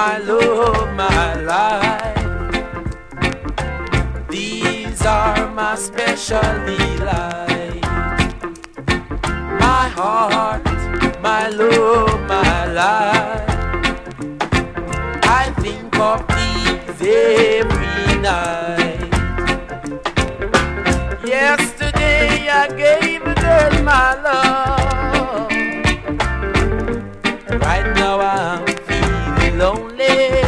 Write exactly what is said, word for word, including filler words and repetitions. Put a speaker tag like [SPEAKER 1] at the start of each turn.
[SPEAKER 1] my love, my life. These are my special delight. My heart, my love, my life. I think of these every night. Yesterday I gave a girl my love. Right now I'm feeling lonely.